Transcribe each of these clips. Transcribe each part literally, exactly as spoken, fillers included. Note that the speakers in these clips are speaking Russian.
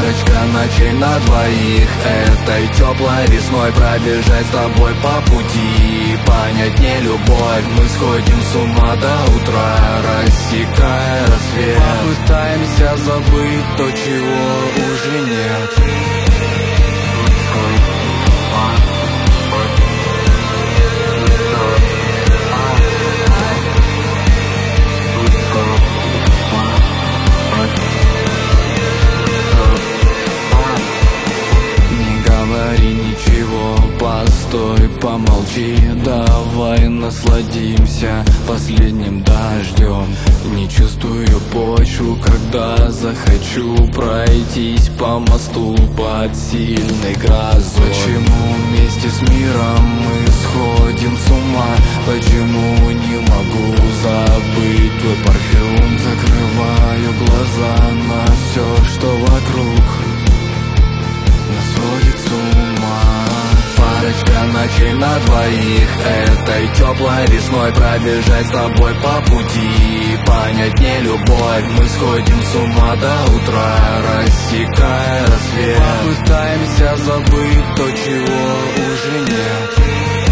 Парочка ночей на двоих, этой теплой весной пробежать с тобой по пути. Понять не любовь, мы сходим с ума до утра, рассекая рассвет. Попытаемся забыть то, чего уже нет. Постой, помолчи, давай насладимся последним дождем. Не чувствую почву, когда захочу пройтись по мосту под сильной грозой. Почему вместе с миром мы сходим с ума? Почему не могу забыть твой парфюм? Закрываю глаза на все, что вокруг нас сводит с ума. Парочка ночей на двоих, этой теплой весной пробежать с тобой по пути. Понять не любовь, мы сходим с ума до утра, рассекая рассвет. Попытаемся забыть то, чего уже нет.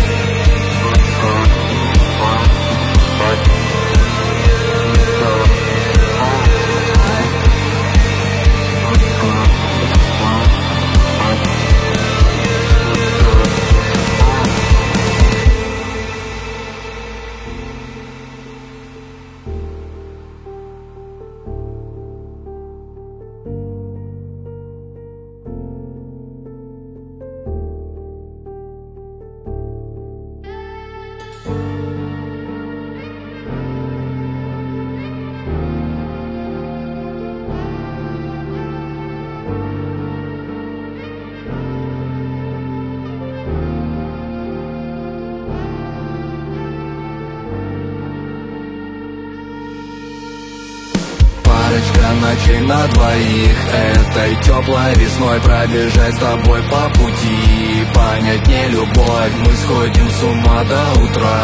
Парочка ночей на двоих, этой теплой весной пробежать с тобой по пути. Понять не любовь, мы сходим с ума до утра,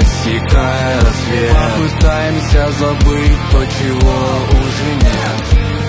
рассекая рассвет. Попытаемся забыть то, чего уже нет.